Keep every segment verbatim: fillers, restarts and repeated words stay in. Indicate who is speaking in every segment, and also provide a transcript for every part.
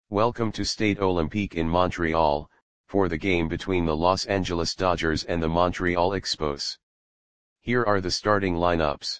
Speaker 1: Welcome to Stade Olympique in Montreal, for the game between the Los Angeles Dodgers and the Montreal Expos. Here are the starting lineups.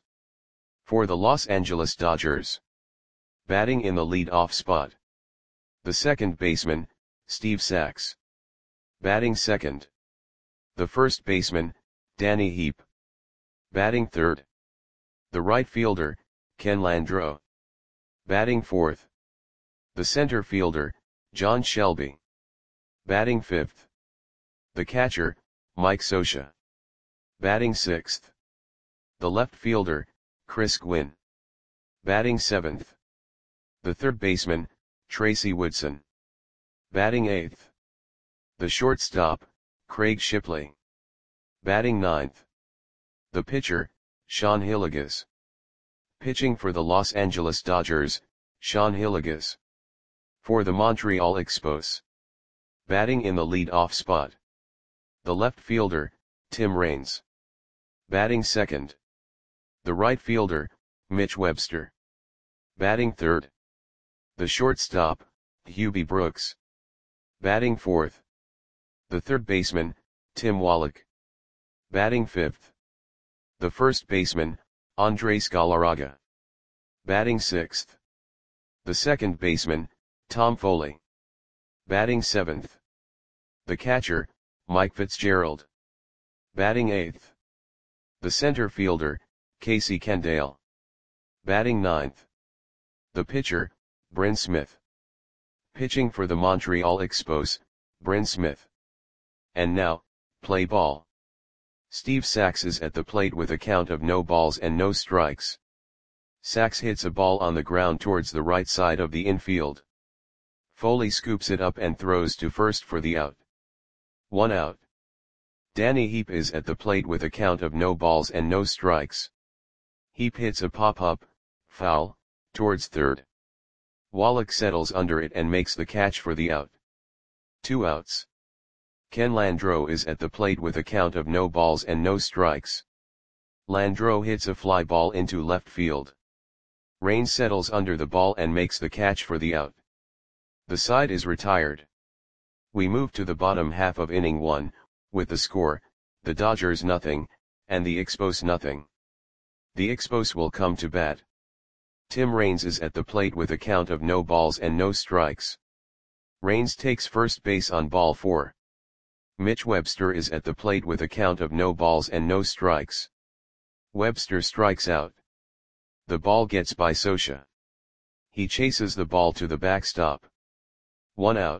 Speaker 1: For the Los Angeles Dodgers. Batting in the lead-off spot. The second baseman, Steve Sax. Batting second. The first baseman, Danny Heep. Batting third. The right fielder, Ken Landreaux. Batting fourth. The center fielder, John Shelby. Batting fifth. The catcher, Mike Scioscia. Batting sixth. The left fielder, Chris Gwynn. Batting seventh. The third baseman, Tracy Woodson. Batting eighth. The shortstop, Craig Shipley. Batting ninth. The pitcher, Sean Hillegas. Pitching for the Los Angeles Dodgers, Sean Hillegas. For the Montreal Expos. Batting in the lead-off spot. The left fielder, Tim Raines. Batting second. The right fielder, Mitch Webster. Batting third. The shortstop, Hubie Brooks. Batting fourth. The third baseman, Tim Wallach. Batting fifth. The first baseman, Andres Galarraga. Batting sixth. The second baseman, Tom Foley. Batting seventh. The catcher, Mike Fitzgerald. Batting eighth. The center fielder, Casey Kendall. Batting ninth. The pitcher, Bryn Smith. Pitching for the Montreal Expos, Bryn Smith. And now, play ball. Steve Sax is at the plate with a count of no balls and no strikes. Sax hits a ball on the ground towards the right side of the infield. Foley scoops it up and throws to first for the out. One out. Danny Heep is at the plate with a count of no balls and no strikes. Heep hits a pop-up, foul, towards third. Wallach settles under it and makes the catch for the out. Two outs. Ken Landreaux is at the plate with a count of no balls and no strikes. Landreaux hits a fly ball into left field. Raines settles under the ball and makes the catch for the out. The side is retired. We move to the bottom half of inning one, with the score, the Dodgers nothing, and the Expos nothing. The Expos will come to bat. Tim Raines is at the plate with a count of no balls and no strikes. Raines takes first base on ball four. Mitch Webster is at the plate with a count of no balls and no strikes. Webster strikes out. The ball gets by Scioscia. He chases the ball to the backstop. One out.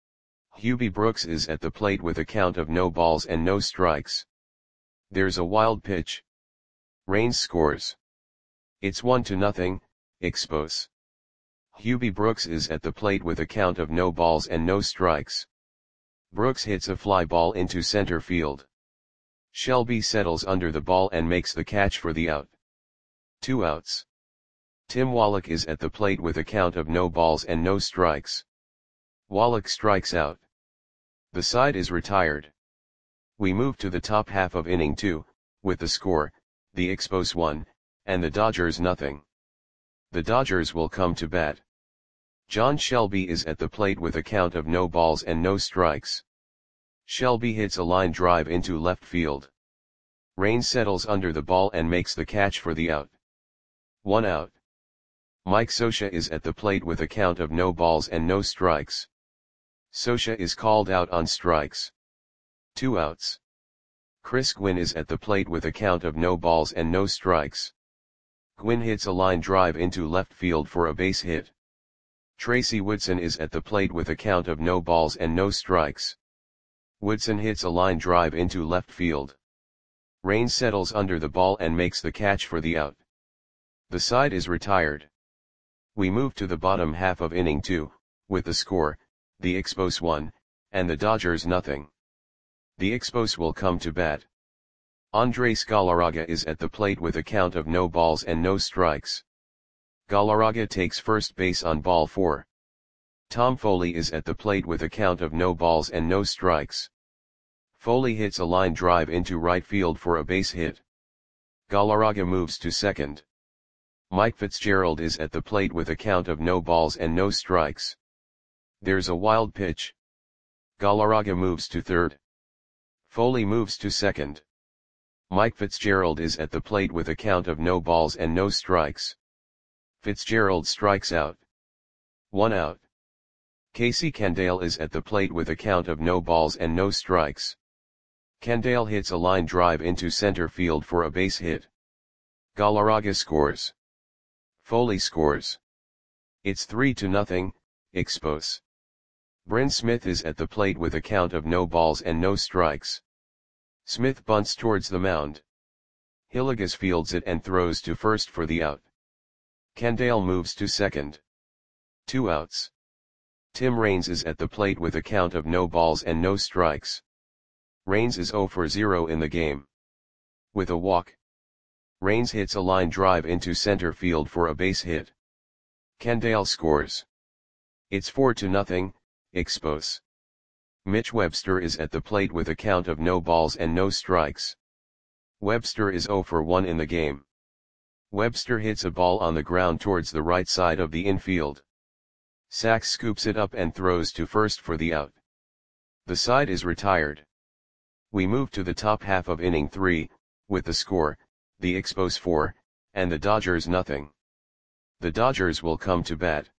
Speaker 1: Hubie Brooks is at the plate with a count of no balls and no strikes. There's a wild pitch. Raines scores. It's one to nothing, Expos. Hubie Brooks is at the plate with a count of no balls and no strikes. Brooks hits a fly ball into center field. Shelby settles under the ball and makes the catch for the out. Two outs. Tim Wallach is at the plate with a count of no balls and no strikes. Wallach strikes out. The side is retired. We move to the top half of inning two, with the score, the Expos one, and the Dodgers nothing. The Dodgers will come to bat. John Shelby is at the plate with a count of no balls and no strikes. Shelby hits a line drive into left field. Raines settles under the ball and makes the catch for the out. One out. Mike Scioscia is at the plate with a count of no balls and no strikes. Scioscia is called out on strikes. Two outs. Chris Gwynn is at the plate with a count of no balls and no strikes. Gwynn hits a line drive into left field for a base hit. Tracy Woodson is at the plate with a count of no balls and no strikes. Woodson hits a line drive into left field. Raines settles under the ball and makes the catch for the out. The side is retired. We move to the bottom half of inning two, with the score, the Expos one, and the Dodgers nothing. The Expos will come to bat. Andres Galarraga is at the plate with a count of no balls and no strikes. Galarraga takes first base on ball four. Tom Foley is at the plate with a count of no balls and no strikes. Foley hits a line drive into right field for a base hit. Galarraga moves to second. Mike Fitzgerald is at the plate with a count of no balls and no strikes. There's a wild pitch. Galarraga moves to third. Foley moves to second. Mike Fitzgerald is at the plate with a count of no balls and no strikes. Fitzgerald strikes out. One out. Casey Candale is at the plate with a count of no balls and no strikes. Candale hits a line drive into center field for a base hit. Galarraga scores. Foley scores. It's three to nothing, Expos. Bryn Smith is at the plate with a count of no balls and no strikes. Smith bunts towards the mound. Hillegas fields it and throws to first for the out. Candale moves to second. Two outs. Tim Raines is at the plate with a count of no balls and no strikes. Raines is zero for zero in the game. With a walk. Raines hits a line drive into center field for a base hit. Candale scores. It's four to nothing, Expos. Mitch Webster is at the plate with a count of no balls and no strikes. Webster is zero for one in the game. Webster hits a ball on the ground towards the right side of the infield. Sachs scoops it up and throws to first for the out. The side is retired. We move to the top half of inning three, with the score, the Expos four, and the Dodgers nothing. The Dodgers will come to bat.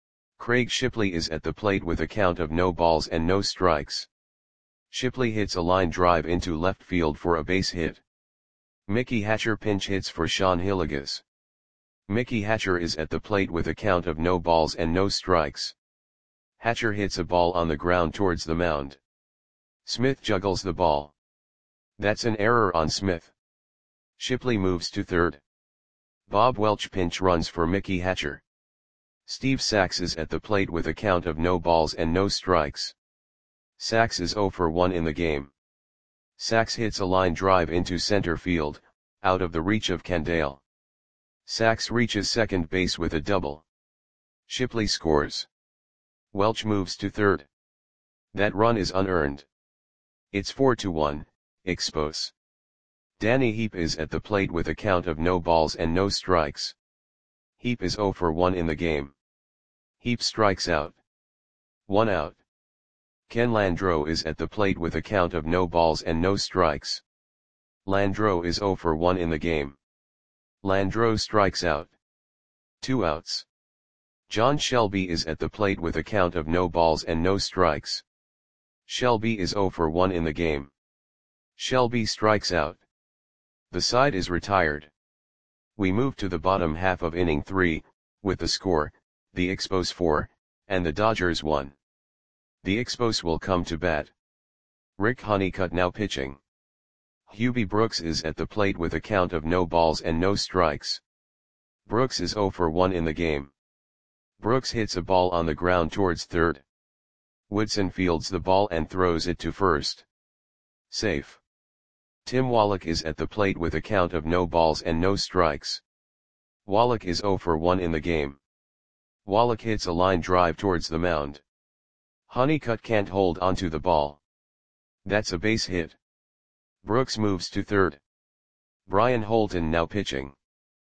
Speaker 1: Craig Shipley is at the plate with a count of no balls and no strikes. Shipley hits a line drive into left field for a base hit. Mickey Hatcher pinch hits for Sean Hillegas. Mickey Hatcher is at the plate with a count of no balls and no strikes. Hatcher hits a ball on the ground towards the mound. Smith juggles the ball. That's an error on Smith. Shipley moves to third. Bob Welch pinch runs for Mickey Hatcher. Steve Sachs is at the plate with a count of no balls and no strikes. Sachs is zero for one in the game. Sachs hits a line drive into center field, out of the reach of Candale. Sachs reaches second base with a double. Shipley scores. Welch moves to third. That run is unearned. It's four to one, Expos. Danny Heap is at the plate with a count of no balls and no strikes. Heap is zero for one in the game. Heap strikes out. One out. Ken Landreau is at the plate with a count of no balls and no strikes. Landreau is zero for one in the game. Landreau strikes out. Two outs. John Shelby is at the plate with a count of no balls and no strikes. Shelby is zero for one in the game. Shelby strikes out. The side is retired. We move to the bottom half of inning three, with the score, the Expos four, and the Dodgers one. The Expos will come to bat. Rick Honeycutt now pitching. Hubie Brooks is at the plate with a count of no balls and no strikes. Brooks is zero for one in the game. Brooks hits a ball on the ground towards third. Woodson fields the ball and throws it to first. Safe. Tim Wallach is at the plate with a count of no balls and no strikes. Wallach is zero for one in the game. Wallach hits a line drive towards the mound. Honeycutt can't hold onto the ball. That's a base hit. Brooks moves to third. Brian Holton now pitching.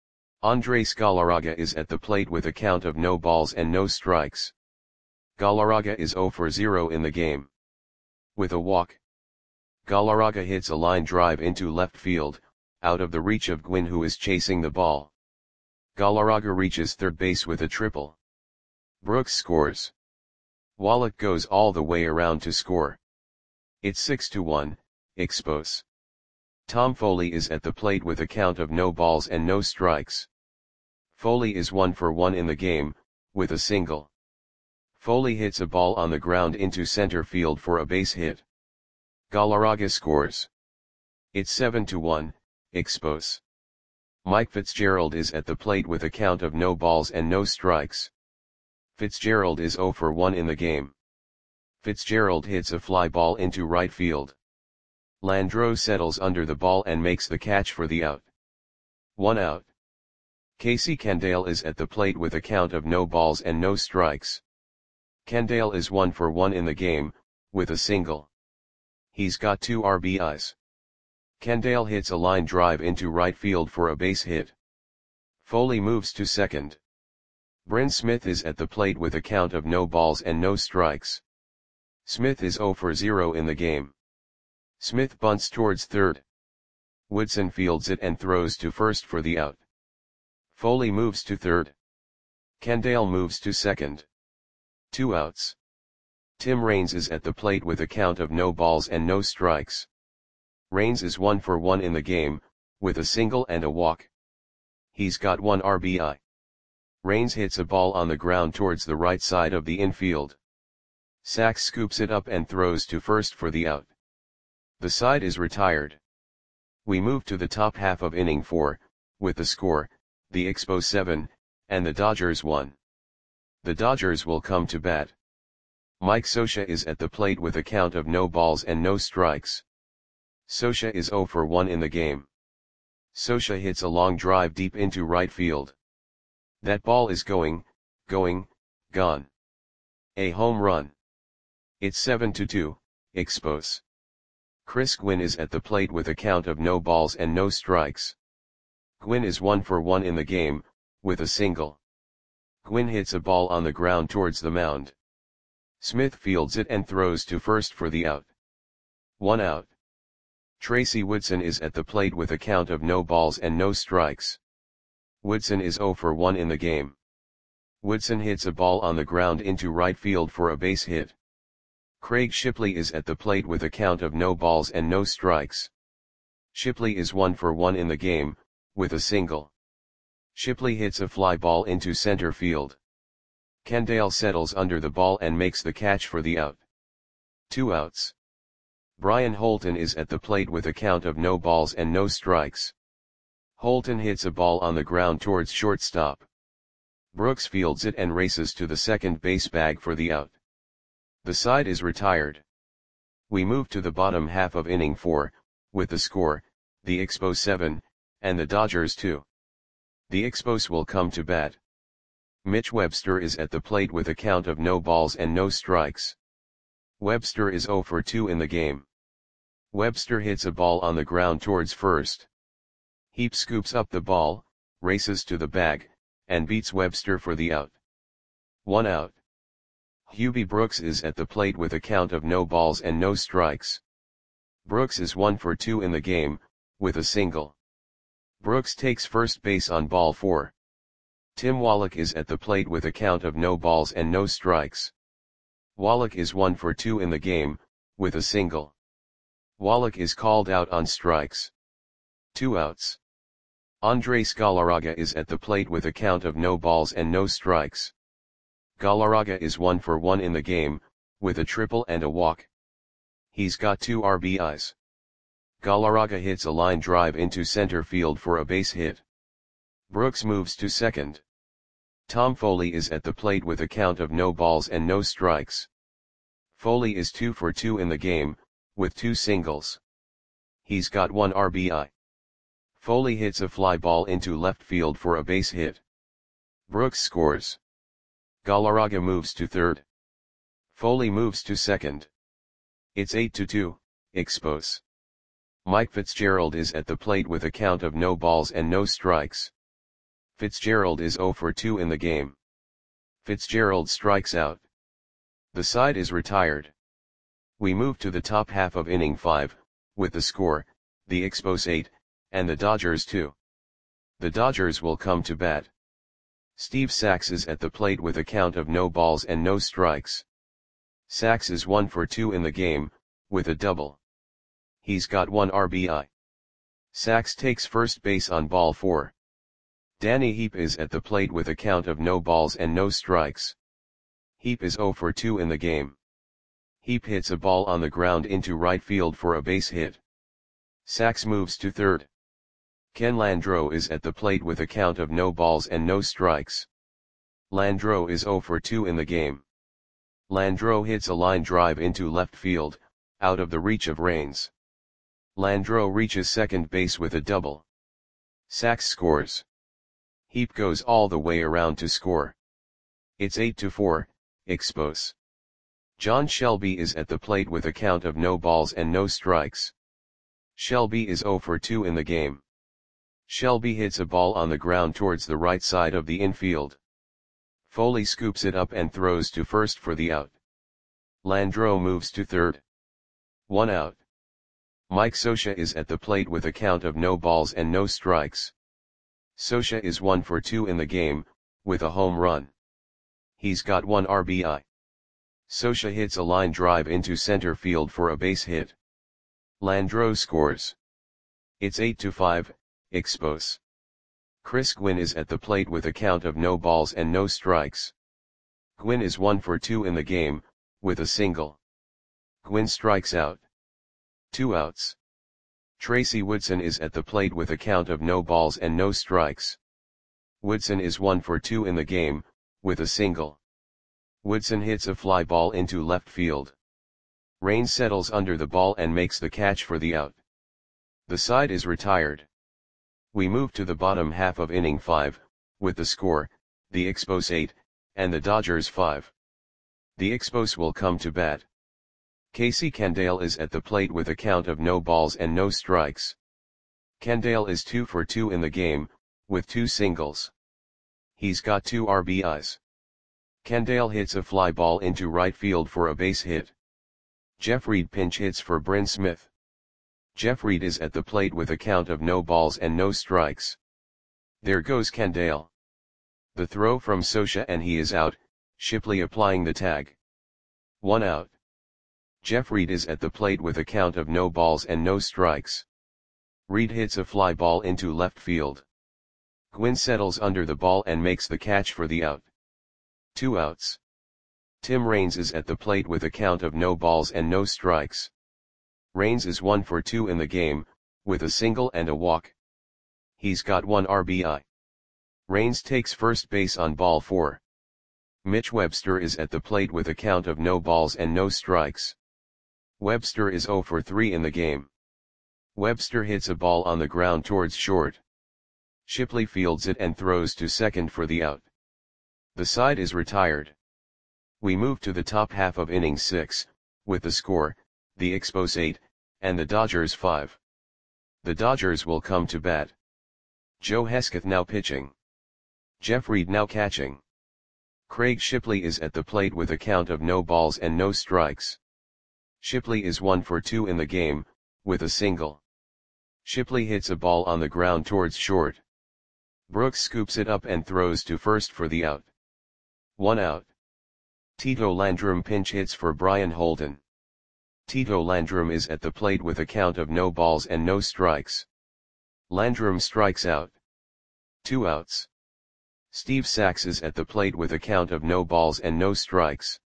Speaker 1: Andres Galarraga is at the plate with a count of no balls and no strikes. Galarraga is zero for zero in the game. With a walk. Galarraga hits a line drive into left field, out of the reach of Gwynn, who is chasing the ball. Galarraga reaches third base with a triple. Brooks scores. Wallach goes all the way around to score. It's six to one, Expos. Tom Foley is at the plate with a count of no balls and no strikes. Foley is one for one in the game, with a single. Foley hits a ball on the ground into center field for a base hit. Galarraga scores. It's seven to one, Expos. Mike Fitzgerald is at the plate with a count of no balls and no strikes. Fitzgerald is zero for one in the game. Fitzgerald hits a fly ball into right field. Landreau settles under the ball and makes the catch for the out. One out. Casey Candale is at the plate with a count of no balls and no strikes. Candale is one for one in the game, with a single. He's got two R B Is. Candale hits a line drive into right field for a base hit. Foley moves to second. Bryn Smith is at the plate with a count of no balls and no strikes. Smith is zero for zero in the game. Smith bunts towards third. Woodson fields it and throws to first for the out. Foley moves to third. Kendall moves to second. Two outs. Tim Raines is at the plate with a count of no balls and no strikes. Raines is one for one in the game, with a single and a walk. He's got one R B I. Raines hits a ball on the ground towards the right side of the infield. Sachs scoops it up and throws to first for the out. The side is retired. We move to the top half of inning four, with the score, the Expos seven, and the Dodgers one. The Dodgers will come to bat. Mike Scioscia is at the plate with a count of no balls and no strikes. Scioscia is zero for one in the game. Scioscia hits a long drive deep into right field. That ball is going, going, gone. A home run. It's seven to two, Expos. Chris Gwynn is at the plate with a count of no balls and no strikes. Gwynn is one for one in the game, with a single. Gwynn hits a ball on the ground towards the mound. Smith fields it and throws to first for the out. One out. Tracy Woodson is at the plate with a count of no balls and no strikes. Woodson is zero for one in the game. Woodson hits a ball on the ground into right field for a base hit. Craig Shipley is at the plate with a count of no balls and no strikes. Shipley is one for one in the game, with a single. Shipley hits a fly ball into center field. Kendall settles under the ball and makes the catch for the out. Two outs. Brian Holton is at the plate with a count of no balls and no strikes. Holton hits a ball on the ground towards shortstop. Brooks fields it and races to the second base bag for the out. The side is retired. We move to the bottom half of inning four, with the score, the Expos seven, and the Dodgers two. The Expos will come to bat. Mitch Webster is at the plate with a count of no balls and no strikes. Webster is zero for two in the game. Webster hits a ball on the ground towards first. Heap scoops up the ball, races to the bag, and beats Webster for the out. One out. Hubie Brooks is at the plate with a count of no balls and no strikes. Brooks is one for two in the game, with a single. Brooks takes first base on ball four. Tim Wallach is at the plate with a count of no balls and no strikes. Wallach is one for two in the game, with a single. Wallach is called out on strikes. Two outs. Andres Galarraga is at the plate with a count of no balls and no strikes. Galarraga is one for one in the game, with a triple and a walk. He's got two R B Is. Galarraga hits a line drive into center field for a base hit. Brooks moves to second. Tom Foley is at the plate with a count of no balls and no strikes. Foley is two for two in the game, with two singles. He's got one R B I. Foley hits a fly ball into left field for a base hit. Brooks scores. Galarraga moves to third. Foley moves to second. It's eight to two, Expos. Mike Fitzgerald is at the plate with a count of no balls and no strikes. Fitzgerald is zero for two in the game. Fitzgerald strikes out. The side is retired. We move to the top half of inning five, with the score, the Expos eight, and the Dodgers two. The Dodgers will come to bat. Steve Sachs is at the plate with a count of no balls and no strikes. Sachs is one for two in the game, with a double. He's got one R B I. Sachs takes first base on ball four. Danny Heap is at the plate with a count of no balls and no strikes. Heap is zero for two in the game. Heap hits a ball on the ground into right field for a base hit. Sachs moves to third. Ken Landreau is at the plate with a count of no balls and no strikes. Landreau is zero for two in the game. Landreau hits a line drive into left field, out of the reach of Raines. Landreau reaches second base with a double. Sachs scores. Heap goes all the way around to score. It's eight to four, Expos. John Shelby is at the plate with a count of no balls and no strikes. Shelby is zero for two in the game. Shelby hits a ball on the ground towards the right side of the infield. Foley scoops it up and throws to first for the out. Landreau moves to third. One out. Mike Scioscia is at the plate with a count of no balls and no strikes. Scioscia is one for two in the game, with a home run. He's got one R B I. Scioscia hits a line drive into center field for a base hit. Landreau scores. It's eight to five, Expos. Chris Gwynn is at the plate with a count of no balls and no strikes. Gwynn is one for two in the game, with a single. Gwynn strikes out. Two outs. Tracy Woodson is at the plate with a count of no balls and no strikes. Woodson is one for two in the game, with a single. Woodson hits a fly ball into left field. Raines settles under the ball and makes the catch for the out. The side is retired. We move to the bottom half of inning five, with the score, the Expos eight, and the Dodgers five. The Expos will come to bat. Casey Candaele is at the plate with a count of no balls and no strikes. Candaele is two for two in the game, with two singles. He's got two R B Is. Candaele hits a fly ball into right field for a base hit. Jeff Reed pinch hits for Bryn Smith. Jeff Reed is at the plate with a count of no balls and no strikes. There goes Candaele. The throw from Scioscia and he is out, Shipley applying the tag. One out. Jeff Reed is at the plate with a count of no balls and no strikes. Reed hits a fly ball into left field. Gwynn settles under the ball and makes the catch for the out. Two outs. Tim Raines is at the plate with a count of no balls and no strikes. Raines is one for two in the game, with a single and a walk. He's got one R B I. Raines takes first base on ball four. Mitch Webster is at the plate with a count of no balls and no strikes. Webster is zero for three in the game. Webster hits a ball on the ground towards short. Shipley fields it and throws to second for the out. The side is retired. We move to the top half of inning six, with the score, the Expos eight, and the Dodgers five. The Dodgers will come to bat. Joe Hesketh now pitching. Jeff Reed now catching. Craig Shipley is at the plate with a count of no balls and no strikes. Shipley is one for two in the game, with a single. Shipley hits a ball on the ground towards short. Brooks scoops it up and throws to first for the out. One out. Tito Landrum pinch hits for Brian Holden. Tito Landrum is at the plate with a count of no balls and no strikes. Landrum strikes out. Two outs. Steve Sax is at the plate with a count of no balls and no strikes.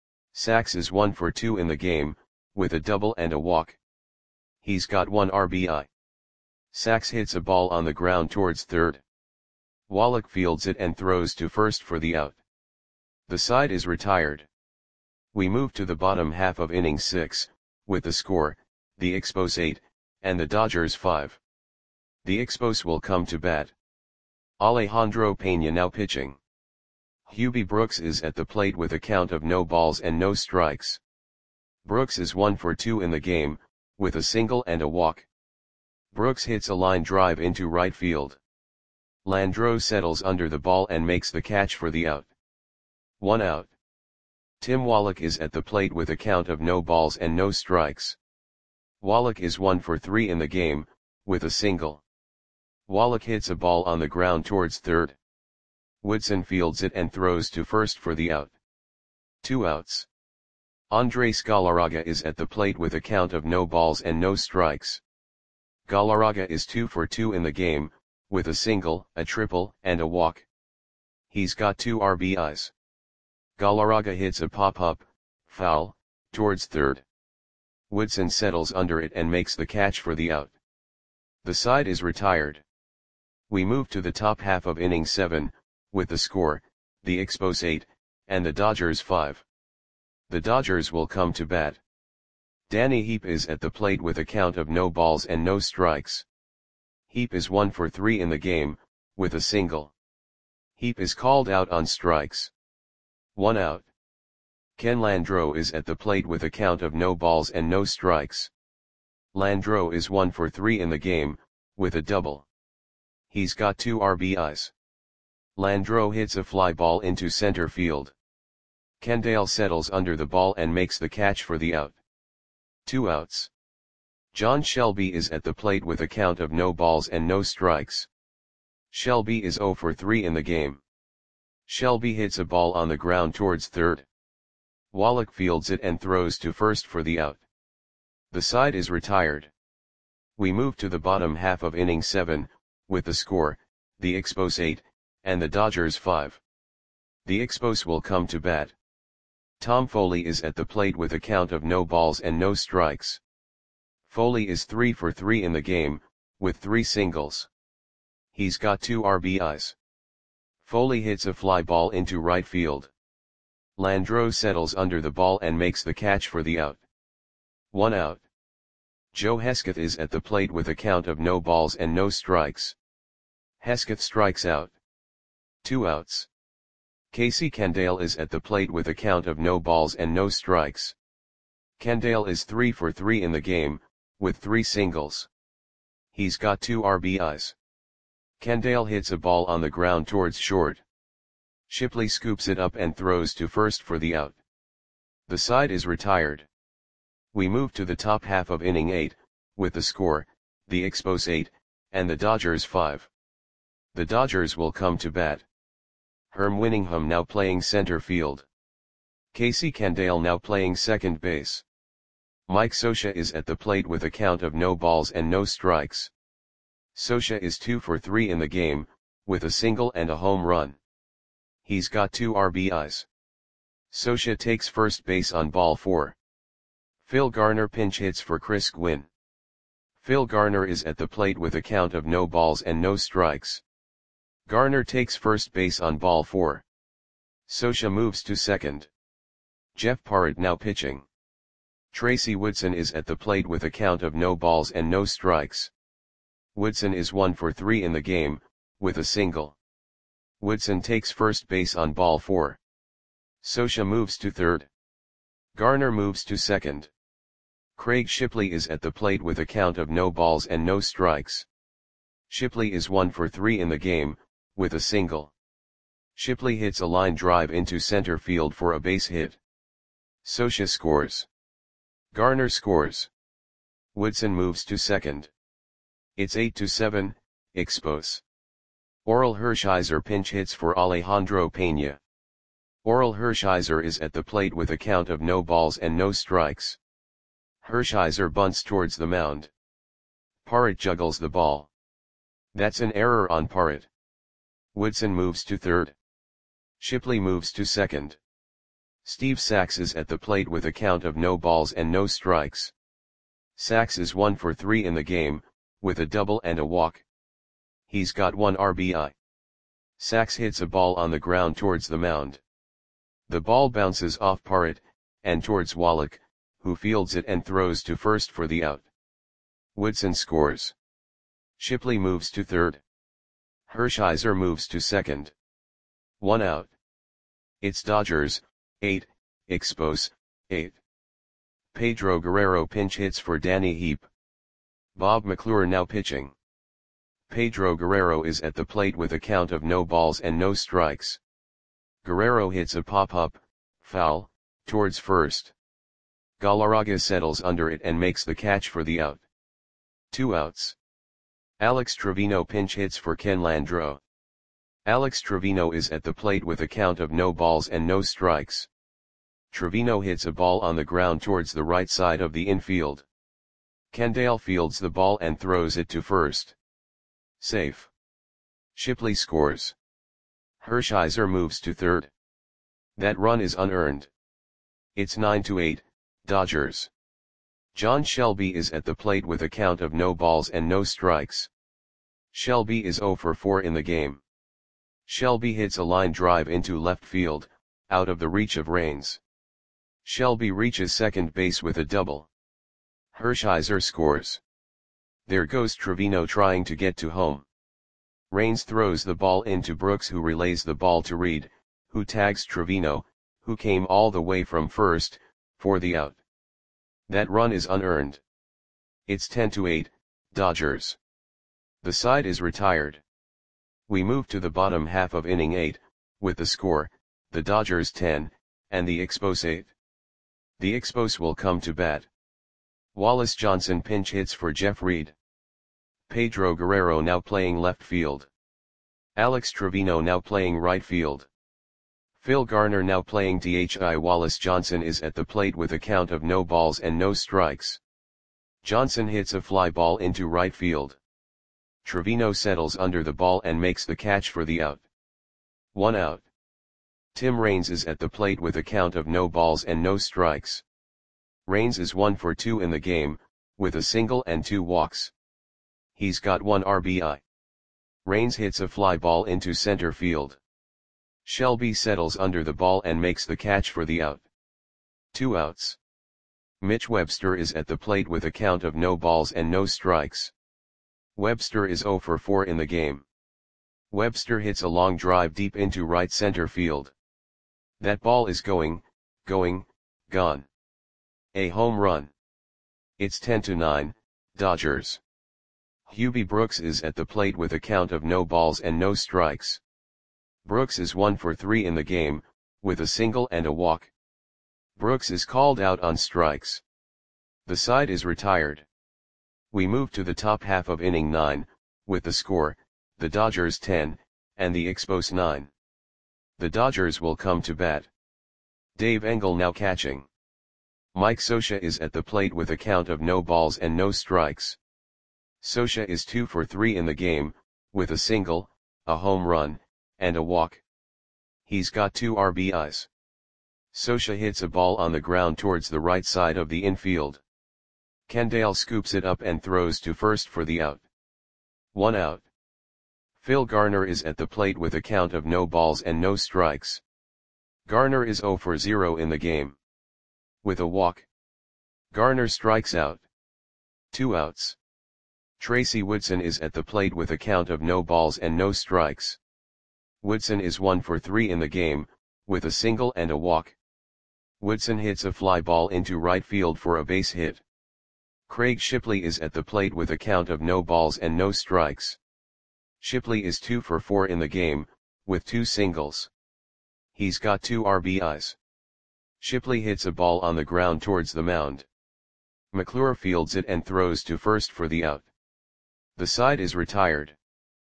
Speaker 1: Sax is one for two in the game, with a double and a walk. He's got one R B I. Sax hits a ball on the ground towards third. Wallach fields it and throws to first for the out. The side is retired. We move to the bottom half of inning six, with the score, the Expos eight, and the Dodgers five. The Expos will come to bat. Alejandro Pena now pitching. Hubie Brooks is at the plate with a count of no balls and no strikes. Brooks is one for two in the game, with a single and a walk. Brooks hits a line drive into right field. Landreau settles under the ball and makes the catch for the out. One out. Tim Wallach is at the plate with a count of no balls and no strikes. Wallach is one for three in the game, with a single. Wallach hits a ball on the ground towards third. Woodson fields it and throws to first for the out. Two outs. Andres Galarraga is at the plate with a count of no balls and no strikes. Galarraga is two for two in the game, with a single, a triple, and a walk. He's got two R B Is. Galarraga hits a pop-up, foul, towards third. Woodson settles under it and makes the catch for the out. The side is retired. We move to the top half of inning seven, with the score, the Expos eight, and the Dodgers five. The Dodgers will come to bat. Danny Heap is at the plate with a count of no balls and no strikes. Heap is one for three in the game, with a single. Heap is called out on strikes. One out. Ken Landreau is at the plate with a count of no balls and no strikes. Landreau is one for three in the game, with a double. He's got two R B Is. Landreau hits a fly ball into center field. Kendall settles under the ball and makes the catch for the out. Two outs. John Shelby is at the plate with a count of no balls and no strikes. Shelby is zero for three in the game. Shelby hits a ball on the ground towards third. Wallach fields it and throws to first for the out. The side is retired. We move to the bottom half of inning seven, with the score, the Expos eight, and the Dodgers five. The Expos will come to bat. Tom Foley is at the plate with a count of no balls and no strikes. Foley is three for three in the game, with three singles. He's got two R B Is. Foley hits a fly ball into right field. Landreau settles under the ball and makes the catch for the out. One out. Joe Hesketh is at the plate with a count of no balls and no strikes. Hesketh strikes out. Two outs. Casey Kendall is at the plate with a count of no balls and no strikes. Kendall is three for three in the game, with three singles. He's got two R B Is. Kendall hits a ball on the ground towards short. Shipley scoops it up and throws to first for the out. The side is retired. We move to the top half of inning eight, with the score, the Expos eight, and the Dodgers five. The Dodgers will come to bat. Herm Winningham now playing center field. Casey Kendall now playing second base. Mike Scioscia is at the plate with a count of no balls and no strikes. Scioscia is two for three in the game, with a single and a home run. He's got two R B Is. Scioscia takes first base on ball four. Phil Garner pinch hits for Chris Gwynn. Phil Garner is at the plate with a count of no balls and no strikes. Garner takes first base on ball four. Scioscia moves to second. Jeff Parrott now pitching. Tracy Woodson is at the plate with a count of no balls and no strikes. Woodson is one for three in the game, with a single. Woodson takes first base on ball four. Scioscia moves to third. Garner moves to second. Craig Shipley is at the plate with a count of no balls and no strikes. Shipley is one for three in the game, with a single. Shipley hits a line drive into center field for a base hit. Scioscia scores. Garner scores. Woodson moves to second. It's eight to seven, Expos. Orel Hershiser pinch hits for Alejandro Pena. Orel Hershiser is at the plate with a count of no balls and no strikes. Hershiser bunts towards the mound. Parrott juggles the ball. That's an error on Parrott. Woodson moves to third. Shipley moves to second. Steve Sax is at the plate with a count of no balls and no strikes. Sax is one for three in the game, with a double and a walk. He's got one R B I. Sax hits a ball on the ground towards the mound. The ball bounces off Parrott, and towards Wallach, who fields it and throws to first for the out. Woodson scores. Shipley moves to third. Hershiser moves to second. One out. It's Dodgers, eight, Expos, eight. Pedro Guerrero pinch hits for Danny Heap. Bob McClure now pitching. Pedro Guerrero is at the plate with a count of no balls and no strikes. Guerrero hits a pop-up, foul, towards first. Galarraga settles under it and makes the catch for the out. Two outs. Alex Trevino pinch hits for Ken Landreau. Alex Trevino is at the plate with a count of no balls and no strikes. Trevino hits a ball on the ground towards the right side of the infield. Kendall fields the ball and throws it to first. Safe. Shipley scores. Hershiser moves to third. That run is unearned. It's nine to eight, Dodgers. John Shelby is at the plate with a count of no balls and no strikes. Shelby is zero for four in the game. Shelby hits a line drive into left field, out of the reach of Raines. Shelby reaches second base with a double. Hershiser scores. There goes Trevino trying to get to home. Raines throws the ball into Brooks, who relays the ball to Reed, who tags Trevino, who came all the way from first, for the out. That run is unearned. It's ten to eight, Dodgers. The side is retired. We move to the bottom half of inning eight, with the score, the Dodgers ten, and the Expos eight. The Expos will come to bat. Wallace Johnson pinch hits for Jeff Reed. Pedro Guerrero now playing left field. Alex Trevino now playing right field. Phil Garner now playing D H. Wallace Johnson is at the plate with a count of no balls and no strikes. Johnson hits a fly ball into right field. Trevino settles under the ball and makes the catch for the out. One out. Tim Raines is at the plate with a count of no balls and no strikes. Raines is one for two in the game, with a single and two walks. He's got one R B I. Raines hits a fly ball into center field. Shelby settles under the ball and makes the catch for the out. Two outs. Mitch Webster is at the plate with a count of no balls and no strikes. Webster is zero for four in the game. Webster hits a long drive deep into right center field. That ball is going, going, gone. A home run. It's ten to nine, Dodgers. Hubie Brooks is at the plate with a count of no balls and no strikes. Brooks is one for three in the game, with a single and a walk. Brooks is called out on strikes. The side is retired. We move to the top half of inning nine, with the score, the Dodgers ten, and the Expos nine. The Dodgers will come to bat. Dave Engel now catching. Mike Scioscia is at the plate with a count of no balls and no strikes. Scioscia is two for three in the game, with a single, a home run, and a walk. He's got two R B Is. Scioscia hits a ball on the ground towards the right side of the infield. Kendall scoops it up and throws to first for the out. One out. Phil Garner is at the plate with a count of no balls and no strikes. Garner is zero for zero in the game. With a walk. Garner strikes out. Two outs. Tracy Woodson is at the plate with a count of no balls and no strikes. Woodson is one for three in the game, with a single and a walk. Woodson hits a fly ball into right field for a base hit. Craig Shipley is at the plate with a count of no balls and no strikes. Shipley is two for four in the game, with two singles. He's got two R B Is. Shipley hits a ball on the ground towards the mound. McClure fields it and throws to first for the out. The side is retired.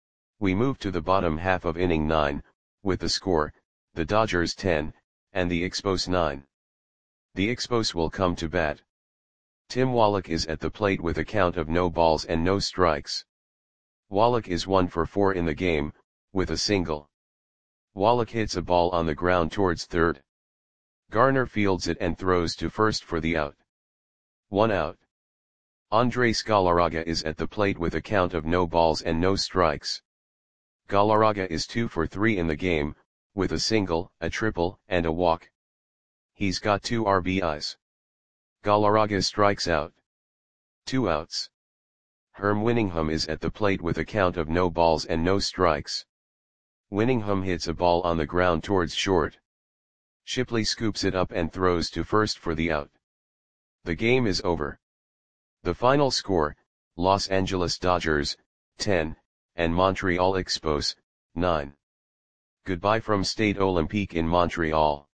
Speaker 1: We move to the bottom half of inning nine, with the score, the Dodgers ten, and the Expos nine. The Expos will come to bat. Tim Wallach is at the plate with a count of no balls and no strikes. Wallach is one for four in the game, with a single. Wallach hits a ball on the ground towards third. Garner fields it and throws to first for the out. One out. Andres Galarraga is at the plate with a count of no balls and no strikes. Galarraga is two for three in the game, with a single, a triple, and a walk. He's got two R B Is. Galarraga strikes out. Two outs. Herm Winningham is at the plate with a count of no balls and no strikes. Winningham hits a ball on the ground towards short. Shipley scoops it up and throws to first for the out. The game is over. The final score, Los Angeles Dodgers, ten, and Montreal Expos, nine. Goodbye from Stade Olympique in Montreal.